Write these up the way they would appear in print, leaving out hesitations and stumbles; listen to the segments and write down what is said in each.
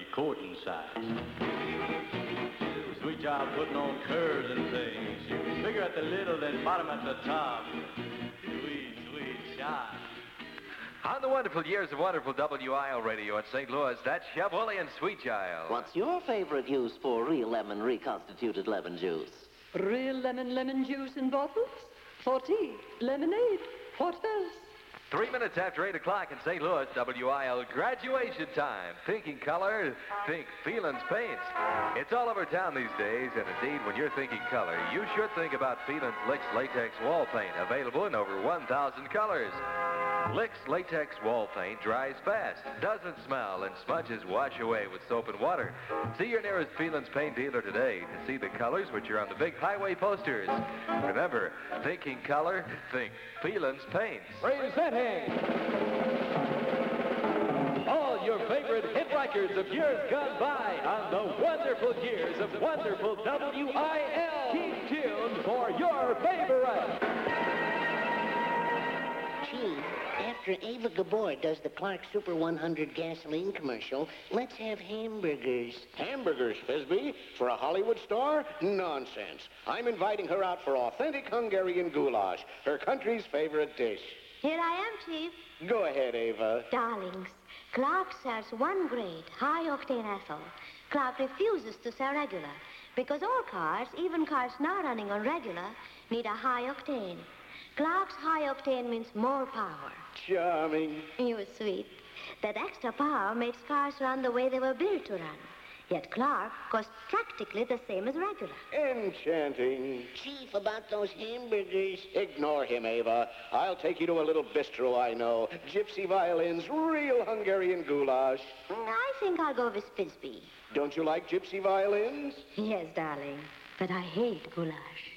coating size. Sweet job putting on curves and things. You bigger at the little than bottom at the top. Sweet, sweet shine. On the wonderful years of wonderful WIL radio in St. Louis, that's Chef Willie and Sweet Child. What's your favorite use for real lemon reconstituted lemon juice? Real lemon juice in bottles? For tea, lemonade, what else? 3 minutes after 8 o'clock in St. Louis, WIL graduation time. Thinking color, think Feelings Paints. It's all over town these days, and indeed, when you're thinking color, you should think about Feelings Licks Latex Wall Paint, available in over 1,000 colors. Licks Latex Wall Paint dries fast, doesn't smell, and smudges wash away with soap and water. See your nearest Feelings Paint dealer today to see the colors which are on the big highway posters. Remember, thinking color, think Feelings Paints. Presenting all your favorite hit records of years gone by on the wonderful years of wonderful WIL. Keep tuned for your favorite. Chief, after Ava Gabor does the Clark Super 100 gasoline commercial, let's have hamburgers. Hamburgers, Fisby? For a Hollywood star? Nonsense. I'm inviting her out for authentic Hungarian goulash, her country's favorite dish. Here I am, Chief. Go ahead, Ava. Darlings, Clark sells one grade, high-octane ethyl. Clark refuses to sell regular because all cars, even cars not running on regular, need a high octane. Clark's high octane means more power. Charming. You're sweet. That extra power makes cars run the way they were built to run. Yet Clark costs practically the same as regular. Enchanting. Chief, about those hamburgers. Ignore him, Ava. I'll take you to a little bistro I know. Gypsy violins, real Hungarian goulash. I think I'll go with Fisby. Don't you like gypsy violins? Yes, darling, but I hate goulash.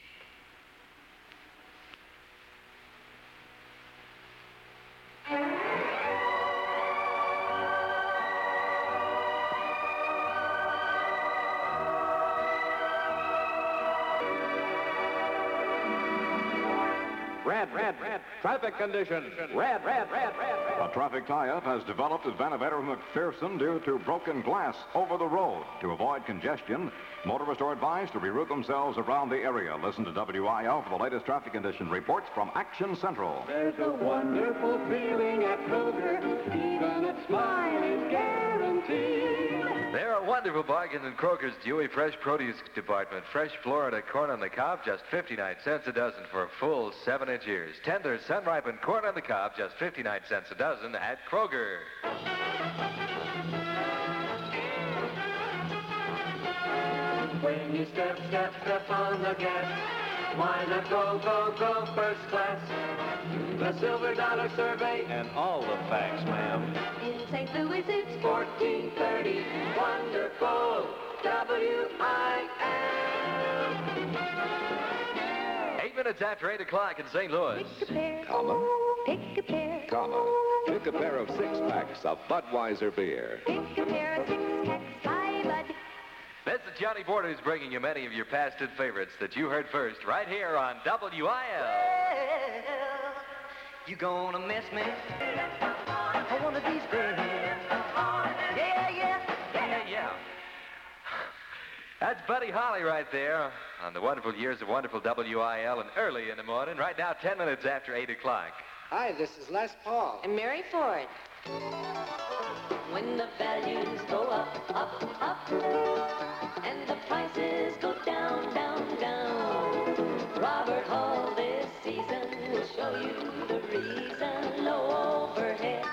Red. Traffic conditions. Red. A traffic tie-up has developed at Vanavera McPherson due to broken glass over the road. To avoid congestion, motorists are advised to reroute themselves around the area. Listen to WIL for the latest traffic condition reports from Action Central. There's a wonderful feeling at Kroger. Even a smile is guaranteed. There are wonderful bargains in Kroger's Dewey Fresh Produce Department. Fresh Florida corn on the cob, just 59 cents a dozen for a full 7-inch ears. Tender, sun-ripened corn on the cob, just 59 cents a dozen at Kroger. When you step on the gas, why not go first class? The Silver Dollar Survey And all the facts, ma'am. In St. Louis, it's 1430. Wonderful WIL. 8 minutes after 8 o'clock in St. Louis. Pick a pair. Comma. Pick a pair. Comma. Pick a pair of six-packs of Budweiser beer. Pick a pair of six-packs by Bud. That's the Johnny Borders bringing you many of your past hit favorites that you heard first right here on WIL. Well, you gonna miss me? One of these days. Yeah. That's Buddy Holly right there on the wonderful years of wonderful WIL and early in the morning. Right now, 10 minutes after 8 o'clock. Hi, this is Les Paul. And Mary Ford. When the values go up, and the prices go down, Robert Hall this season will show you the reason. Low overhead.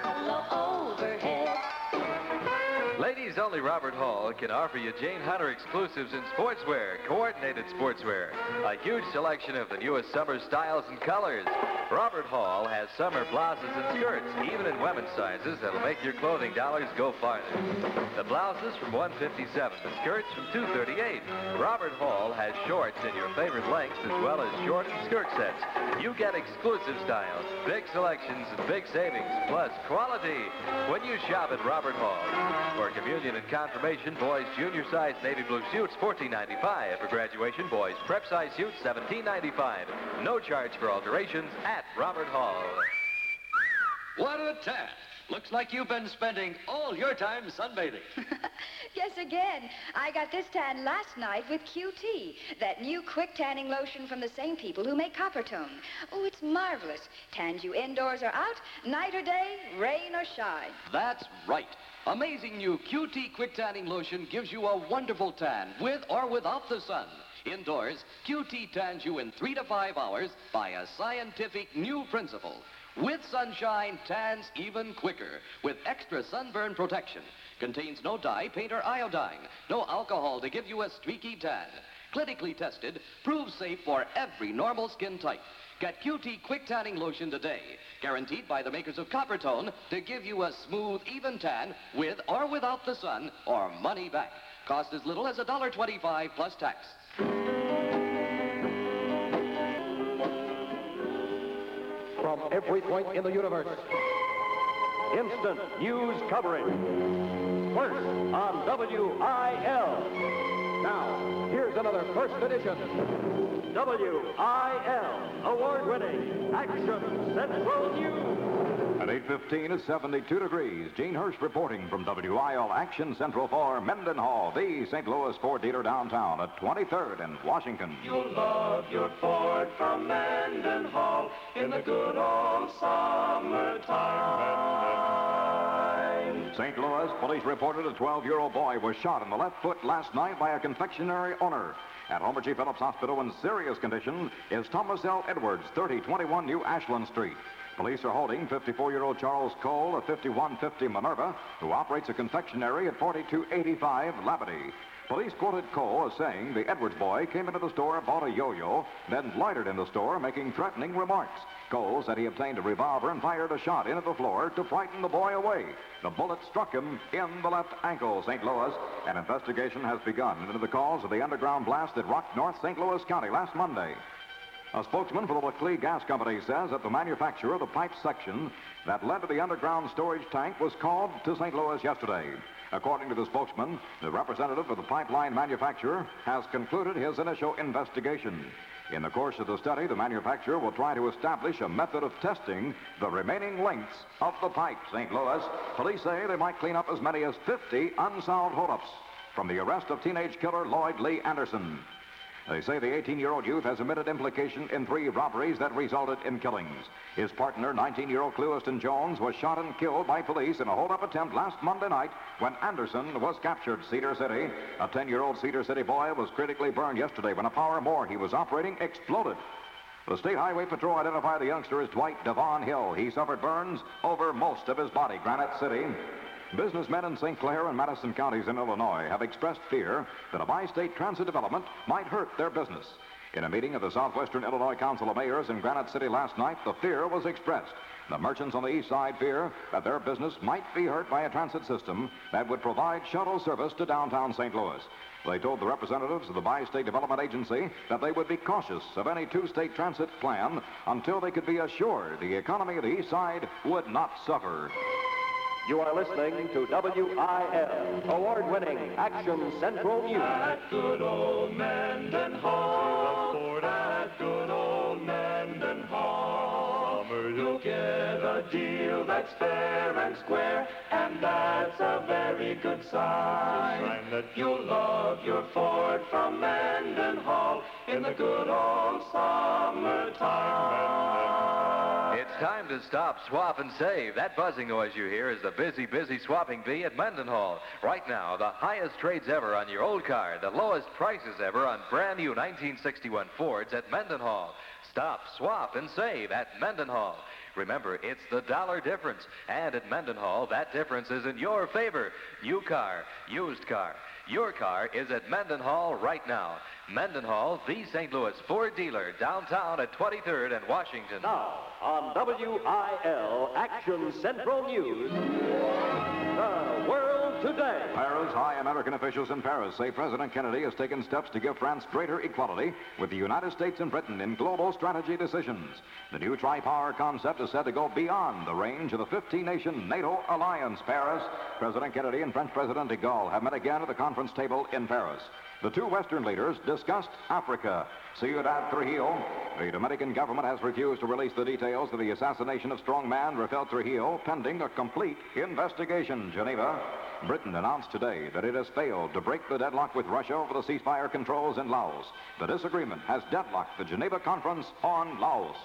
Ladies, only Robert Hall can offer you Jane Hunter exclusives in sportswear, coordinated sportswear. A huge selection of the newest summer styles and colors. Robert Hall has summer blouses and skirts, even in women's sizes, that'll make your clothing dollars go farther. The blouses from $157, the skirts from $238. Robert Hall has shorts in your favorite lengths as well as short and skirt sets. You get exclusive styles, big selections, and big savings, plus quality when you shop at Robert Hall. For communion and confirmation, boys junior size navy blue suits, $14.95. For graduation, boys prep size suits, $17.95. No charge for alterations at Robert Hall. What a task. Looks like you've been spending all your time sunbathing. Yes, again. I got this tan last night with QT, that new quick tanning lotion from the same people who make Coppertone. Oh, it's marvelous. Tans you indoors or out, night or day, rain or shine. That's right. Amazing new QT Quick Tanning Lotion gives you a wonderful tan with or without the sun. Indoors, QT tans you in 3 to 5 hours by a scientific new principle. With sunshine, tans even quicker with extra sunburn protection. Contains no dye, paint, or iodine. No alcohol to give you a streaky tan. Clinically tested, proves safe for every normal skin type. Get QT Quick Tanning Lotion today, guaranteed by the makers of Coppertone to give you a smooth, even tan with or without the sun or money back. Cost as little as $1.25 plus tax. From every point in the universe, instant news coverage. First on WIL. Now, here's another first edition. WIL, award-winning Action Central News. At 8:15, it's 72 degrees. Gene Hurst reporting from WIL Action Central for Mendenhall, the St. Louis Ford dealer downtown at 23rd and Washington. You'll love your Ford from Mendenhall in the good old summertime. St. Louis police reported a 12-year-old boy was shot in the left foot last night by a confectionery owner. At Homer G. Phillips Hospital in serious condition is Thomas L. Edwards, 3021 New Ashland Street. Police are holding 54-year-old Charles Cole of 5150 Minerva, who operates a confectionery at 4285 Labadie. Police quoted Cole as saying the Edwards boy came into the store, bought a yo-yo, then loitered in the store, making threatening remarks. Cole said he obtained a revolver and fired a shot into the floor to frighten the boy away. The bullet struck him in the left ankle. St. Louis, an investigation has begun into the cause of the underground blast that rocked North St. Louis County last Monday. A spokesman for the Leclerc Gas Company says that the manufacturer of the pipe section that led to the underground storage tank was called to St. Louis yesterday. According to the spokesman, the representative of the pipeline manufacturer has concluded his initial investigation. In the course of the study, the manufacturer will try to establish a method of testing the remaining lengths of the pipe. St. Louis police say they might clean up as many as 50 unsolved holdups from the arrest of teenage killer Lloyd Lee Anderson. They say the 18-year-old youth has admitted implication in 3 robberies that resulted in killings. His partner, 19-year-old Clewiston Jones, was shot and killed by police in a hold-up attempt last Monday night when Anderson was captured. Cedar City, a 10-year-old Cedar City boy was critically burned yesterday when a power mower he was operating exploded. The State Highway Patrol identified the youngster as Dwight Devon Hill. He suffered burns over most of his body. Granite City. Businessmen in St. Clair and Madison counties in Illinois have expressed fear that a bi-state transit development might hurt their business. In a meeting of the Southwestern Illinois Council of Mayors in Granite City last night, the fear was expressed. The merchants on the east side fear that their business might be hurt by a transit system that would provide shuttle service to downtown St. Louis. They told the representatives of the Bi-State Development Agency that they would be cautious of any 2-state transit plan until they could be assured the economy of the east side would not suffer. You are listening to WIL, award-winning Action Central News. At good old Mendenhall, Ford at good old Mendenhall. Summer you'll get a deal that's fair and square, and that's a very good sign that you'll love your Ford from Mendenhall in the good old summertime. It's time to stop, swap, and save. That buzzing noise you hear is the busy, busy swapping bee at Mendenhall. Right now, the highest trades ever on your old car, the lowest prices ever on brand new 1961 Fords at Mendenhall. Stop, swap, and save at Mendenhall. Remember, it's the dollar difference. And at Mendenhall, that difference is in your favor. New car, used car. Your car is at Mendenhall right now. Mendenhall, the St. Louis Ford dealer, downtown at 23rd and Washington. Now, on WIL Action Central News, the world today. Paris, high American officials in Paris say President Kennedy has taken steps to give France greater equality with the United States and Britain in global strategy decisions. The new tri-power concept is said to go beyond the range of the 15-nation NATO alliance. Paris, President Kennedy and French President de Gaulle have met again at the conference table in Paris. The two Western leaders discussed Africa. Ciudad Trujillo. The Dominican government has refused to release the details of the assassination of strongman Rafael Trujillo, pending a complete investigation. Geneva. Britain announced today that it has failed to break the deadlock with Russia over the ceasefire controls in Laos. The disagreement has deadlocked the Geneva Conference on Laos.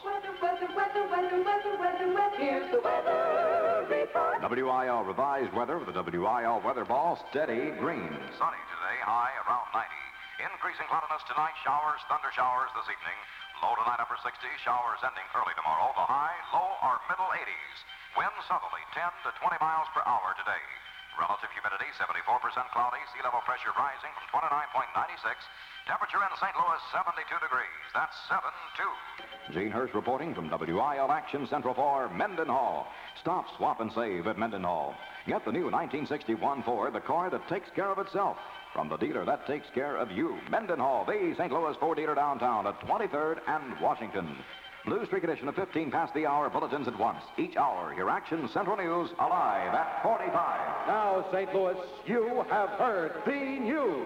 Here's the weather report. WIL revised weather with the WIL weather ball, steady green. Sunny today, high around 90. Increasing cloudiness tonight, showers, thunder showers this evening. Low tonight, upper 60, showers ending early tomorrow. The high, low, or middle 80s. Winds southerly 10 to 20 miles per hour today. Relative humidity 74% cloudy. Sea level pressure rising from 29.96. Temperature in St. Louis 72 degrees. That's 7-2. Gene Hirsch reporting from WIL Action Central for Mendenhall. Stop, swap, and save at Mendenhall. Get the new 1961 Ford, the car that takes care of itself. From the dealer that takes care of you. Mendenhall, the St. Louis Ford dealer downtown at 23rd and Washington. Blue Streak edition of 15 past the hour bulletins at once. Each hour, your Action Central News alive at 45. Now, St. Louis, you have heard the news.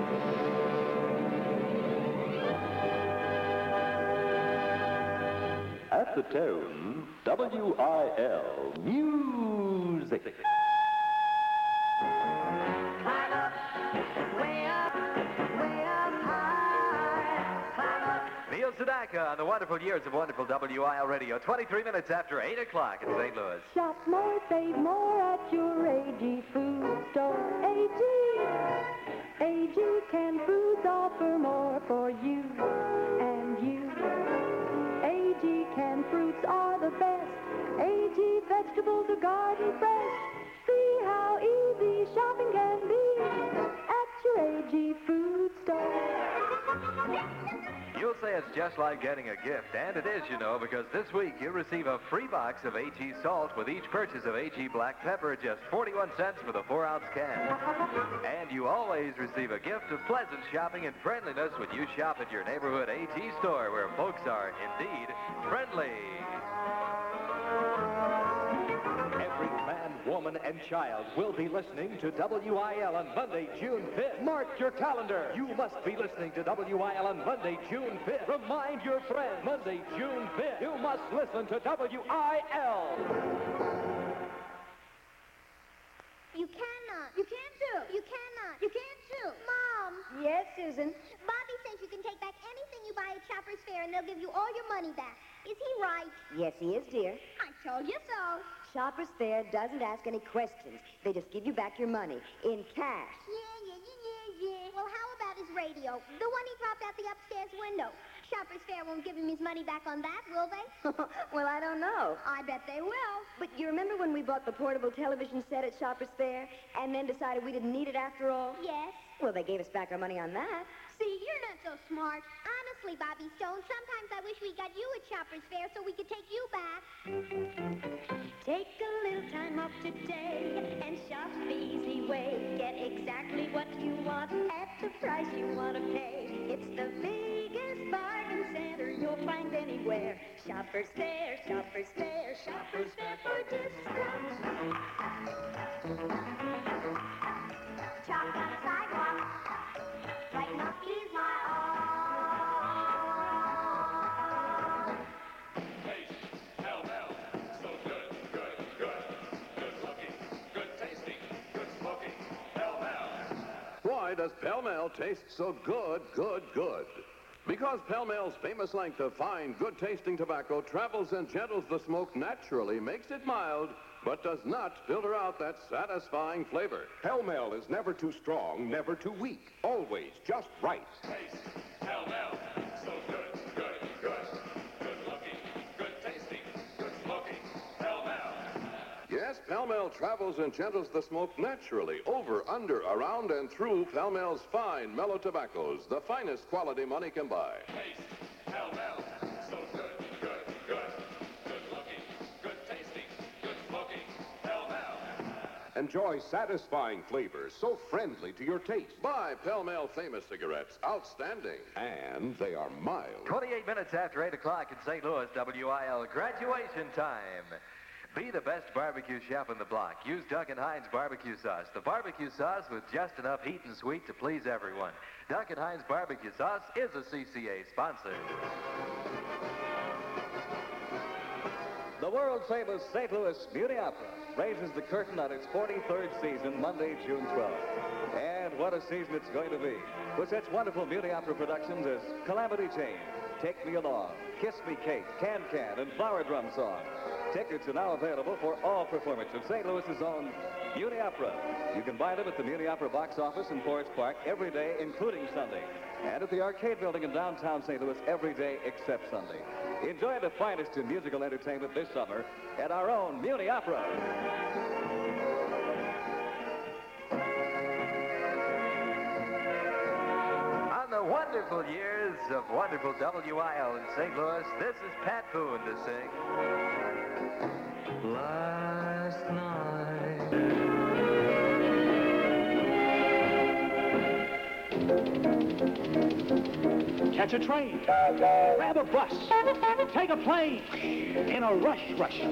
At the tone, WIL Music. Climb up, way up high. Climb up. Neil Sedaka on the wonderful years of wonderful WIL Radio. 23 minutes after 8 o'clock in St. Louis. Shop more, save more at your AG Food Store. AG canned foods offer more for you and you. AG canned fruits are the best. AG vegetables are garden fresh. See how easy shopping can be at your AG Food Store. You'll say it's just like getting a gift, and it is, you know, because this week you'll receive a free box of AG salt with each purchase of AG black pepper, just 41 cents for the 4-ounce can. And you always receive a gift of pleasant shopping and friendliness when you shop at your neighborhood AG store, where folks are indeed friendly. Every man, woman, and child will be listening to WIL on Monday, June 5th. Mark your calendar. You must be listening to WIL on Monday, June 5th. Remind your friends, Monday, June 5th. You must listen to WIL. You cannot. You can't do. You cannot. You can't do. Mom. Yes, Susan? Bobby says you can take back anything you buy at Shoppers Fair and they'll give you all your money back. Is he right? Yes, he is, dear. I told you so. Shoppers Fair doesn't ask any questions. They just give you back your money in cash. Yeah. Well, how about his radio? The one he dropped out the upstairs window. Shoppers Fair won't give him his money back on that, will they? Well, I don't know. I bet they will. But you remember when we bought the portable television set at Shoppers Fair and then decided we didn't need it after all? Yes. Well, they gave us back our money on that. See, you're not so smart. Honestly, Bobby Stone, sometimes I wish we got you at Shoppers Fair so we could take you back. Take a little time off today and shop the easy way. Get exactly what you want at the price you want to pay. It's the biggest bargain center you'll find anywhere. Shoppers Fair, Shoppers Fair, Shoppers Fair for discounts. Chop on the sidewalk. Brighten up, ease my arm. Taste, pell-mell, so good. Good looking, good tasting, good smoking, pell-mell. Why does Pell-Mell taste so good? Because Pell-Mell's famous length of fine, good-tasting tobacco travels and gentles the smoke naturally, makes it mild, but does not filter out that satisfying flavor. Pell-Mell is never too strong, never too weak. Always just right. Taste, pell-mell, so good. Good looking, good tasting, good smoking, pell-mell. Yes, Pell-Mell travels and gentles the smoke naturally, over, under, around, and through Pell-Mell's fine, mellow tobaccos, the finest quality money can buy. Taste, pell-mell, so good. Good looking, good tasting, good smoking, pell-mell. Enjoy satisfying flavors so friendly to your taste. Buy Pell-Mell famous cigarettes. Outstanding. And they are mild. 28 minutes after 8 o'clock in St. Louis, WIL graduation time. Be the best barbecue chef on the block. Use Duncan Hines barbecue sauce. The barbecue sauce with just enough heat and sweet to please everyone. Duncan Hines barbecue sauce is a CCA sponsor. The world-famous St. Louis Muni Opera raises the curtain on its 43rd season, Monday, June 12th. And what a season it's going to be. With such wonderful Muni Opera productions as Calamity Jane, Take Me Along, Kiss Me Kate, Can Can, and Flower Drum Song. Tickets are now available for all performances of St. Louis's own Muni Opera. You can buy them at the Muni Opera box office in Forest Park every day, including Sunday. And at the Arcade Building in downtown St. Louis every day except Sunday. Enjoy the finest in musical entertainment this summer at our own Muni Opera. On the wonderful years of wonderful WIL in St. Louis, this is Pat Boone to sing. Last night. Catch a train, grab a bus, take a plane, in a rush.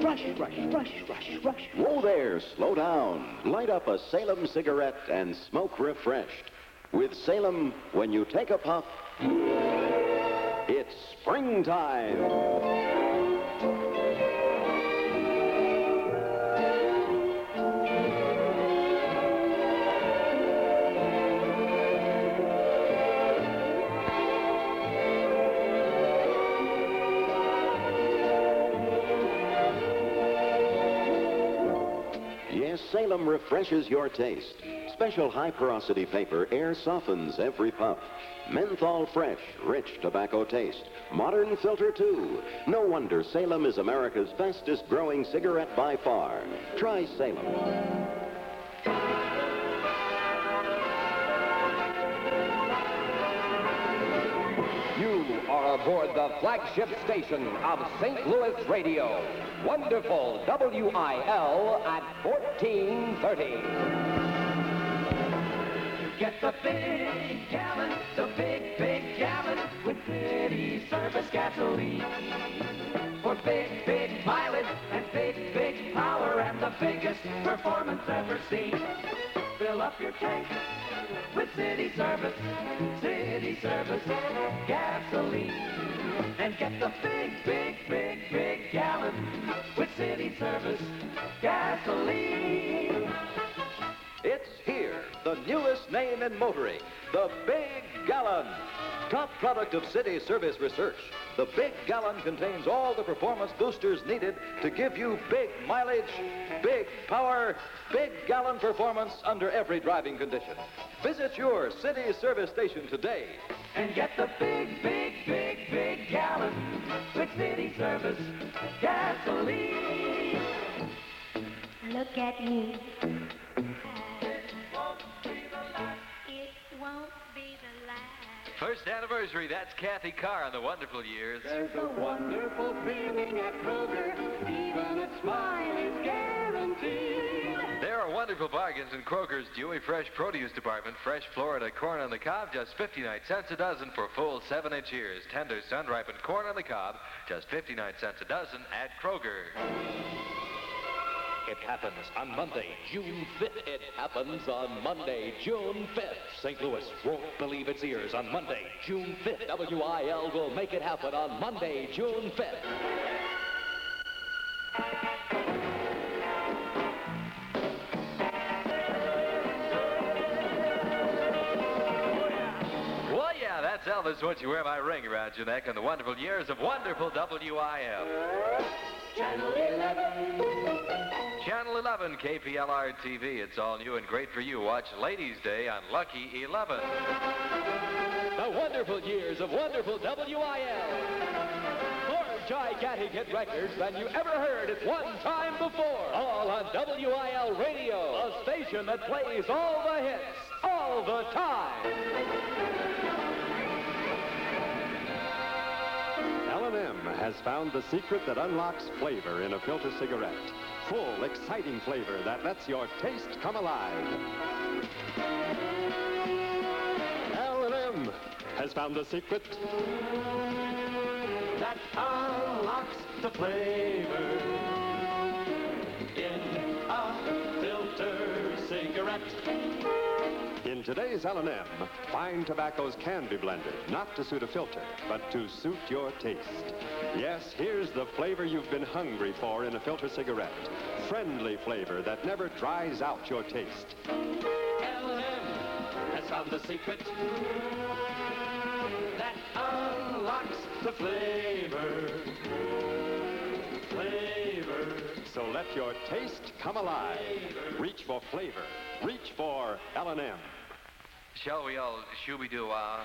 Whoa there, slow down. Light up a Salem cigarette and smoke refreshed. With Salem, when you take a puff, it's springtime. Salem refreshes your taste. Special high-porosity paper air softens every puff. Menthol fresh, rich tobacco taste. Modern filter, too. No wonder Salem is America's fastest-growing cigarette by far. Try Salem. You are aboard the flagship station of St. Louis Radio. Wonderful WIL at 1430. You get the big gallon, the big gallon with City Service gasoline. For big mileage and big power and the biggest performance ever seen. Fill up your tank with City Service gasoline. And get the big gallon with City Service gasoline. It's here, the newest name in motoring, the Big Gallon. Top product of City Service Research. The Big Gallon contains all the performance boosters needed to give you big mileage, big power, big gallon performance under every driving condition. Visit your City Service station today. And get the big gallon with City Service gasoline. Look at you. First anniversary, that's Kathy Carr on the wonderful years. There's a wonderful feeling at Kroger, even a smile is guaranteed. There are wonderful bargains in Kroger's Dewey Fresh Produce Department. Fresh Florida corn on the cob, just 59 cents a dozen for full 7-inch ears. Tender sun-ripened corn on the cob, just 59 cents a dozen at Kroger. It happens on Monday, June 5th. It happens on Monday, June 5th. St. Louis won't believe its ears on Monday, June 5th. WIL will make it happen on Monday, June 5th. Well, yeah, that's Elvis, Won't You Wear My Ring Around Your Neck, and the wonderful years of wonderful WIL. Channel 11. Channel 11, KPLR TV. It's all new and great for you. Watch Ladies' Day on Lucky 11. The wonderful years of wonderful WIL. More gigantic hit records than you ever heard at one time before. All on WIL Radio, a station that plays all the hits, all the time. L&M has found the secret that unlocks flavor in a filter cigarette. Full, exciting flavor that lets your taste come alive. L&M has found the secret that unlocks the flavor. cigarette. In today's L&M, fine tobaccos can be blended, not to suit a filter, but to suit your taste. Yes, here's the flavor you've been hungry for in a filter cigarette. Friendly flavor that never dries out your taste. L&M has found the secret that unlocks the flavor. So let your taste come alive. Reach for flavor. Reach for L&M. Shall we all shooby-doo-wah?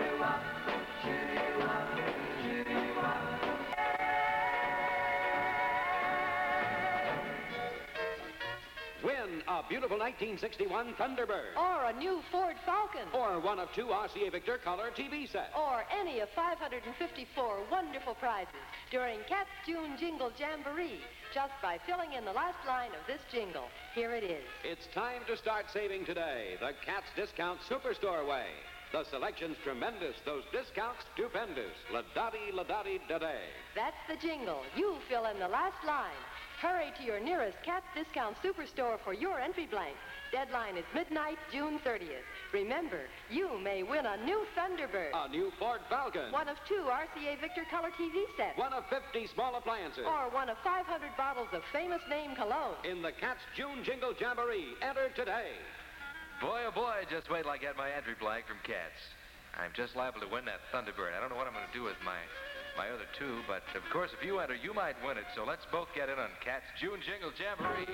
Win a beautiful 1961 Thunderbird. Or a new Ford Falcon. Or one of 2 RCA Victor color TV sets. Or any of 554 wonderful prizes during Cat's June Jingle Jamboree, just by filling in the last line of this jingle. Here it is. It's time to start saving today, the Cat's Discount Superstore way. The selection's tremendous, those discounts stupendous. La-da-dee-da-day. That's the jingle. You fill in the last line. Hurry to your nearest Cat's Discount Superstore for your entry blank. Deadline is midnight, June 30th. Remember, you may win a new Thunderbird. A new Ford Falcon. One of 2 RCA Victor color TV sets. One of 50 small appliances. Or one of 500 bottles of famous name cologne. In the Cat's June Jingle Jamboree. Enter today. Boy, oh boy, just wait till I get my entry blank from Cats. I'm just liable to win that Thunderbird. I don't know what I'm going to do with my other 2, but of course, if you enter, you might win it. So let's both get in on Cat's June Jingle Jamboree.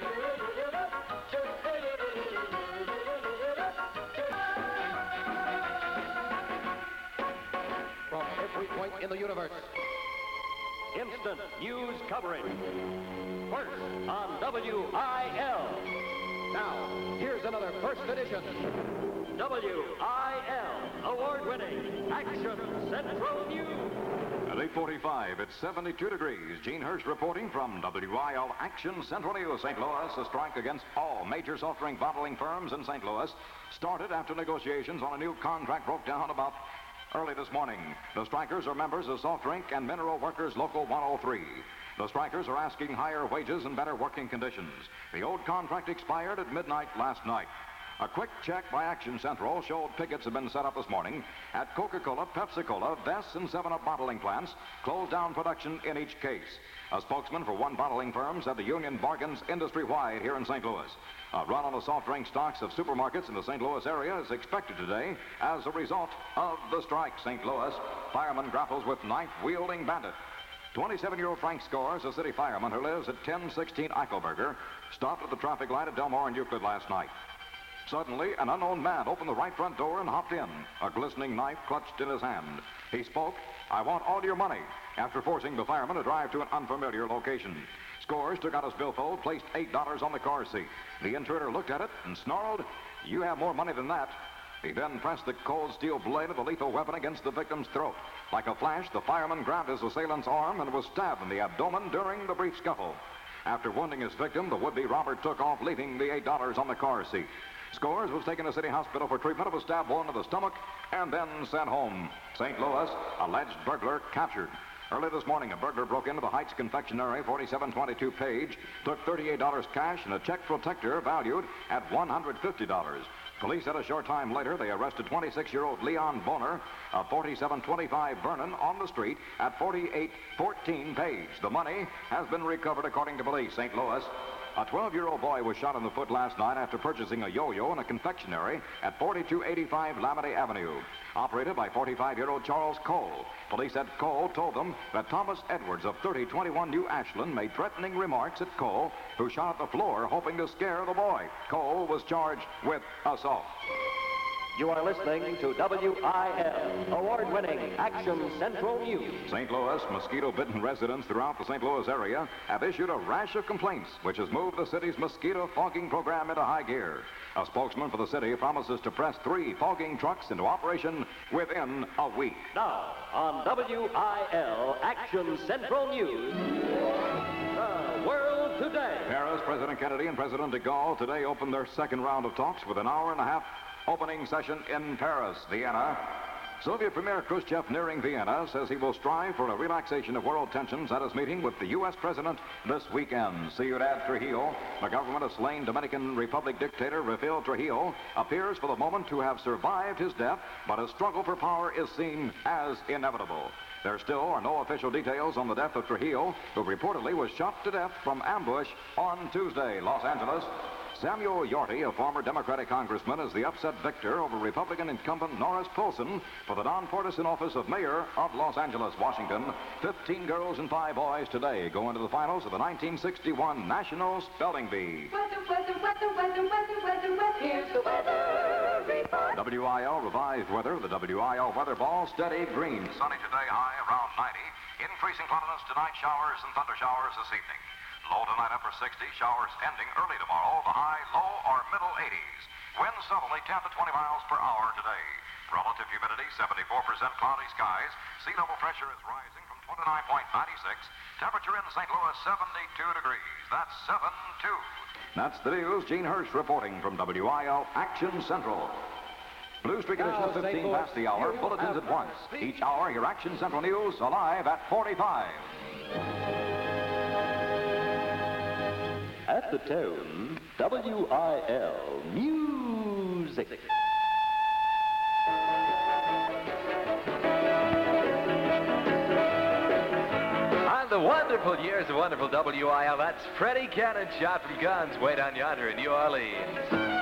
From every point in the universe, instant news coverage. First on WIL. Now, here's another first edition. WIL, award-winning Action Central News. At 8:45, it's 72 degrees. Gene Hirsch reporting from WIL Action Central News, St. Louis. A strike against all major soft drink bottling firms in St. Louis started after negotiations on a new contract broke down about early this morning. The strikers are members of Soft Drink and Mineral Workers Local 103. The strikers are asking higher wages and better working conditions. The old contract expired at midnight last night. A quick check by Action Central showed pickets had been set up this morning at Coca-Cola, Pepsi-Cola, Vess, and 7-Up bottling plants, closed down production in each case. A spokesman for one bottling firm said the union bargains industry-wide here in St. Louis. A run on the soft drink stocks of supermarkets in the St. Louis area is expected today as a result of the strike. St. Louis fireman grapples with knife-wielding bandit. 27-year-old Frank Scores, a city fireman who lives at 1016 Eichelberger, stopped at the traffic light at Delmore and Euclid last night. Suddenly, an unknown man opened the right front door and hopped in, a glistening knife clutched in his hand. He spoke, "I want all your money," after forcing the fireman to drive to an unfamiliar location. Scores took out his billfold, placed $8 on the car seat. The intruder looked at it and snarled, "You have more money than that." He then pressed the cold steel blade of the lethal weapon against the victim's throat. Like a flash, the fireman grabbed his assailant's arm and was stabbed in the abdomen during the brief scuffle. After wounding his victim, the would-be robber took off, leaving the $8 on the car seat. Scores was taken to City Hospital for treatment of a stab wound to the stomach and then sent home. St. Louis, alleged burglar captured. Early this morning, a burglar broke into the Heights Confectionery, 4722 Page, took $38 cash and a check protector valued at $150. Police said a short time later they arrested 26-year-old Leon Boner of 4725 Vernon on the street at 4814 Page. The money has been recovered according to police. St. Louis. A 12-year-old boy was shot in the foot last night after purchasing a yo-yo in a confectionery at 4285 Lamity Avenue, operated by 45-year-old Charles Cole. Police said Cole told them that Thomas Edwards of 3021 New Ashland made threatening remarks at Cole, who shot at the floor hoping to scare the boy. Cole was charged with assault. You are listening to WIL, award-winning Action Central News. St. Louis mosquito-bitten residents throughout the St. Louis area have issued a rash of complaints, which has moved the city's mosquito fogging program into high gear. A spokesman for the city promises to press 3 fogging trucks into operation within a week. Now, on WIL, Action Central News, the world today. Paris, President Kennedy and President de Gaulle today opened their second round of talks with an hour-and-a-half opening session in Paris. Vienna Soviet Premier Khrushchev, nearing Vienna, says he will strive for a relaxation of world tensions at his meeting with the U.S. President this weekend. Ciudad Trujillo, the government of slain Dominican Republic dictator Rafael Trujillo, appears for the moment to have survived his death, but his struggle for power is seen as inevitable. There still are no official details on the death of Trujillo, who reportedly was shot to death from ambush on Tuesday. Los Angeles. Samuel Yorty, a former Democratic congressman, is the upset victor over Republican incumbent Norris Polson for the nonpartisan office of mayor of Los Angeles, Washington. 15 girls and 5 boys today go into the finals of the 1961 National Spelling Bee. Here's the weather report. WIL revised weather. The WIL weather ball, steady green. Sunny today, high around 90. Increasing cloudiness tonight, showers and thunder showers this evening. Low tonight, upper 60, showers ending early tomorrow. The high, low, or middle 80s. Winds southerly 10 to 20 miles per hour today. Relative humidity, 74%, cloudy skies. Sea level pressure is rising from 29.96. Temperature in St. Louis, 72 degrees. That's 72. That's the news. Gene Hirsch reporting from WIL Action Central. Blue Streak edition of 15 past the hour. Bulletins at once. Each hour, your Action Central news alive at 45. At the tone, WIL Music. On the wonderful years of wonderful WIL, that's Freddie Cannon, shot from guns way down yonder in New Orleans.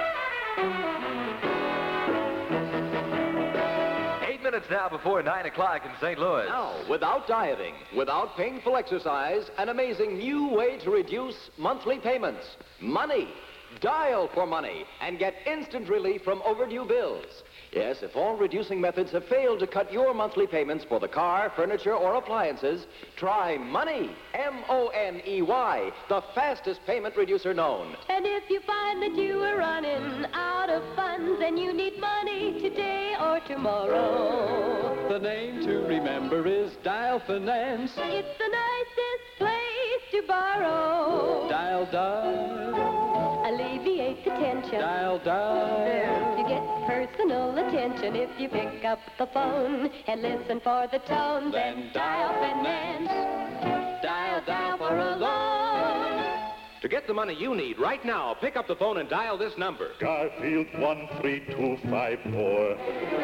8 minutes now before 9 o'clock in St. Louis. Now, without dieting, without painful exercise, an amazing new way to reduce monthly payments. Money. Dial for money and get instant relief from overdue bills. Yes, if all reducing methods have failed to cut your monthly payments for the car, furniture, or appliances, try Money. M-O-N-E-Y, the fastest payment reducer known. And if you find that you are running out of funds and you need money today or tomorrow, The name to remember is Dial Finance. it's the nicest place to borrow. Dial, dial, Alleviate the tension. dial, dial. You get personal attention if you pick up the phone and listen for the tone. Then dial Finance. Dial, dial for a loan. To get the money you need right now, pick up the phone and dial this number. Garfield 13254.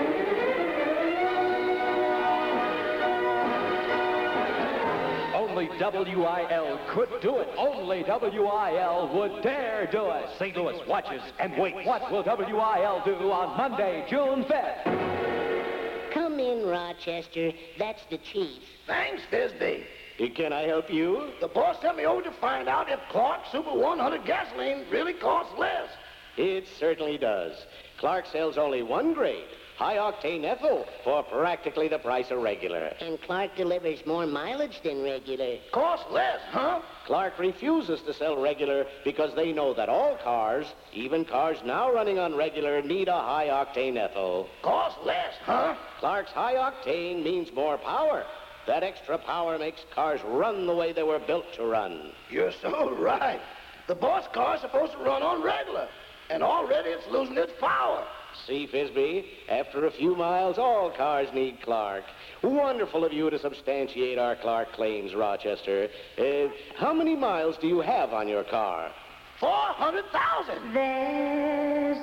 Only WIL could do it. Only WIL would dare do it. St. Louis watches and waits. What will WIL do on Monday, June 5th? Come in, Rochester. That's the chief. Thanks, Thisby. Can I help you? The boss sent me over to find out if Clark Super 100 gasoline really costs less. It certainly does. Clark sells only one grade, high-octane ethyl, for practically the price of regular. And Clark delivers more mileage than regular. Costs less, huh? Clark refuses to sell regular because they know that all cars, even cars now running on regular, need a high-octane ethyl. Costs less, huh? Clark's high-octane means more power. That extra power makes cars run the way they were built to run. You're so right. The boss car's supposed to run on regular, and already it's losing its power. See, Fisby, after a few miles, all cars need Clark. Wonderful of you to substantiate our Clark claims, Rochester. How many miles do you have on your car? 400,000. There's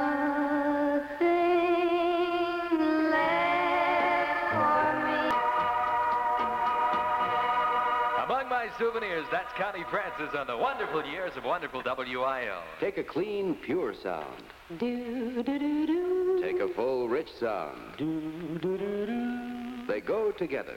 nothing left for me. Among my souvenirs, that's Connie Francis on the wonderful years of wonderful WIL. Take a clean, pure sound. Do, do, do, do. Take a full, rich sound. Do, do, do, do. They go together.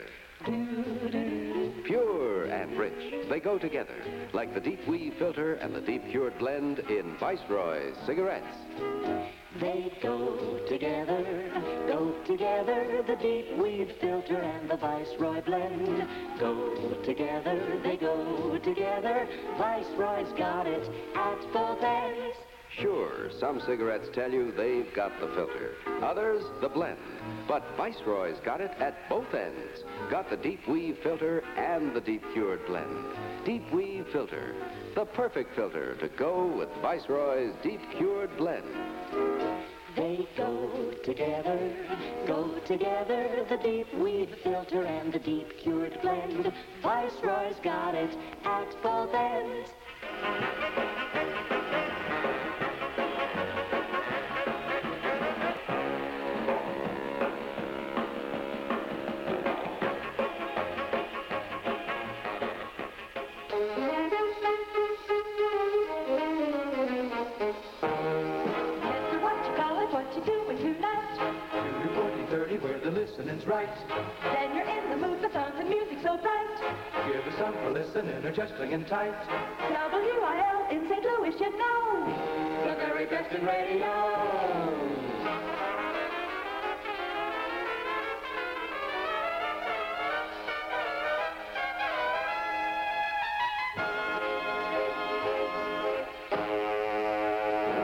Pure and rich. They go together. Like the Deep Weave filter and the Deep Cured blend in Viceroy cigarettes. They go together, the Deep Weave filter and the Viceroy blend. Go together, they go together. Viceroy's got it at both ends. Sure, some cigarettes tell you they've got the filter. Others, the blend. But Viceroy's got it at both ends. Got the Deep Weave filter and the Deep Cured blend. Deep Weave filter, the perfect filter to go with Viceroy's Deep Cured blend. They go together, the deep weed filter and the deep cured blend. Viceroy's got it at both ends. Where the listening's right. Then you're in the mood for songs and music so bright. Give us some for listening or just clinging tight. WIL in St. Louis, you know. The very best in radio.